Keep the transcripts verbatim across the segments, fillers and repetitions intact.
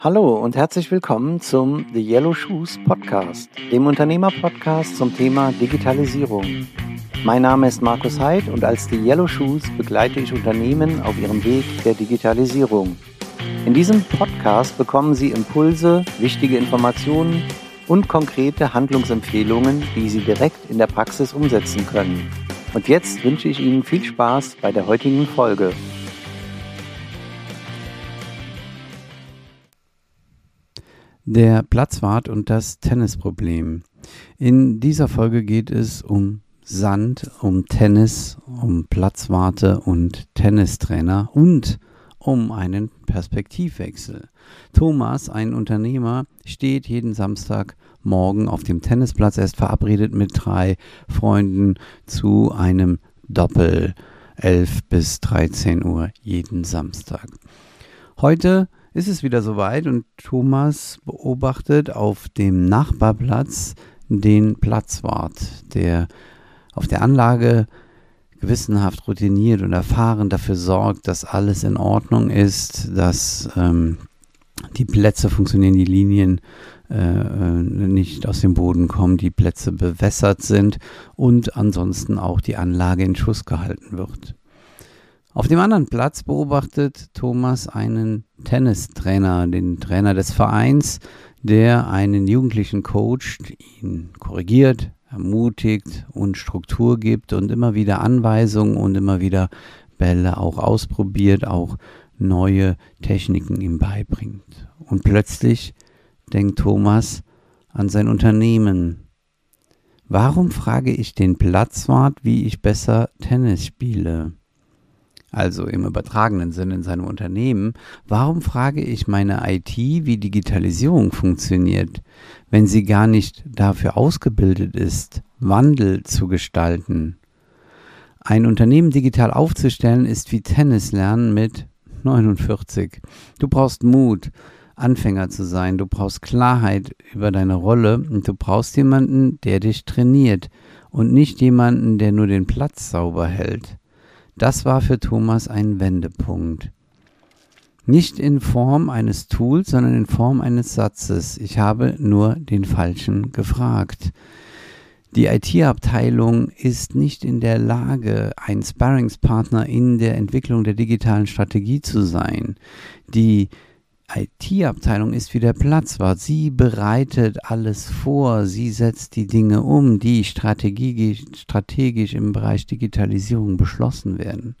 Hallo und herzlich willkommen zum The Yellow Shoes Podcast, dem Unternehmer-Podcast zum Thema Digitalisierung. Mein Name ist Markus Heid und als The Yellow Shoes begleite ich Unternehmen auf ihrem Weg der Digitalisierung. In diesem Podcast bekommen Sie Impulse, wichtige Informationen und konkrete Handlungsempfehlungen, die Sie direkt in der Praxis umsetzen können. Und jetzt wünsche ich Ihnen viel Spaß bei der heutigen Folge. Der Platzwart und das Tennisproblem. In dieser Folge geht es um Sand, um Tennis, um Platzwarte und Tennistrainer und um einen Perspektivwechsel. Thomas, ein Unternehmer, steht jeden Samstagmorgen auf dem Tennisplatz. Er ist verabredet mit drei Freunden zu einem Doppel, elf bis dreizehn Uhr jeden Samstag. Heute ist es wieder soweit und Thomas beobachtet auf dem Nachbarplatz den Platzwart, der auf der Anlage gewissenhaft routiniert und erfahren dafür sorgt, dass alles in Ordnung ist, dass ähm, die Plätze funktionieren, die Linien äh, nicht aus dem Boden kommen, die Plätze bewässert sind und ansonsten auch die Anlage in Schuss gehalten wird. Auf dem anderen Platz beobachtet Thomas einen Tennistrainer, den Trainer des Vereins, der einen Jugendlichen coacht, ihn korrigiert, ermutigt und Struktur gibt und immer wieder Anweisungen und immer wieder Bälle auch ausprobiert, auch neue Techniken ihm beibringt. Und plötzlich denkt Thomas an sein Unternehmen. Warum frage ich den Platzwart, wie ich besser Tennis spiele? Also im übertragenen Sinne in seinem Unternehmen, warum frage ich meine I T, wie Digitalisierung funktioniert, wenn sie gar nicht dafür ausgebildet ist, Wandel zu gestalten? Ein Unternehmen digital aufzustellen ist wie Tennis lernen mit neunundvierzig. Du brauchst Mut, Anfänger zu sein, du brauchst Klarheit über deine Rolle und du brauchst jemanden, der dich trainiert und nicht jemanden, der nur den Platz sauber hält. Das war für Thomas ein Wendepunkt. Nicht in Form eines Tools, sondern in Form eines Satzes. Ich habe nur den Falschen gefragt. Die I T-Abteilung ist nicht in der Lage, ein Sparringspartner in der Entwicklung der digitalen Strategie zu sein. Die I T-Abteilung ist wie der Platzwart. Sie bereitet alles vor, sie setzt die Dinge um, die strategisch, strategisch im Bereich Digitalisierung beschlossen werden.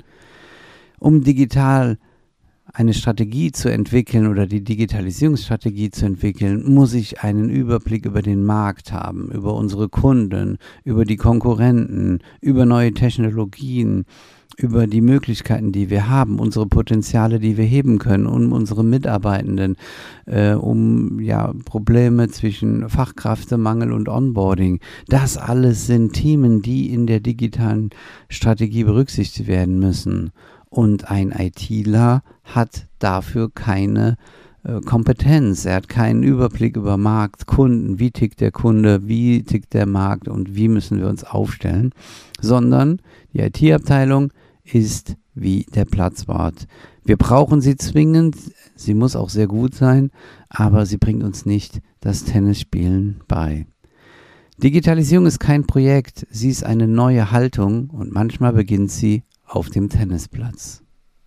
Um digital eine Strategie zu entwickeln oder die Digitalisierungsstrategie zu entwickeln, muss ich einen Überblick über den Markt haben, über unsere Kunden, über die Konkurrenten, über neue Technologien, über die Möglichkeiten, die wir haben, unsere Potenziale, die wir heben können, um unsere Mitarbeitenden, äh, um ja Probleme zwischen Fachkräftemangel und Onboarding. Das alles sind Themen, die in der digitalen Strategie berücksichtigt werden müssen. Und ein ITler hat dafür keine äh, Kompetenz. Er hat keinen Überblick über Markt, Kunden, wie tickt der Kunde, wie tickt der Markt und wie müssen wir uns aufstellen, sondern die I T-Abteilung ist wie der Platzwart. Wir brauchen sie zwingend, sie muss auch sehr gut sein, aber sie bringt uns nicht das Tennisspielen bei. Digitalisierung ist kein Projekt, sie ist eine neue Haltung und manchmal beginnt sie auf dem Tennisplatz.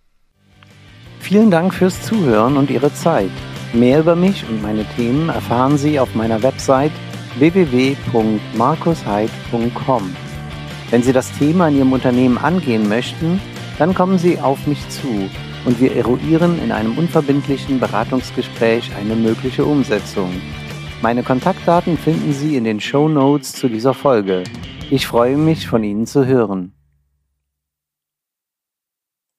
Vielen Dank fürs Zuhören und Ihre Zeit. Mehr über mich und meine Themen erfahren Sie auf meiner Website w w w punkt markus heid punkt com. Wenn Sie das Thema in Ihrem Unternehmen angehen möchten, dann kommen Sie auf mich zu und wir eruieren in einem unverbindlichen Beratungsgespräch eine mögliche Umsetzung. Meine Kontaktdaten finden Sie in den Shownotes zu dieser Folge. Ich freue mich, von Ihnen zu hören.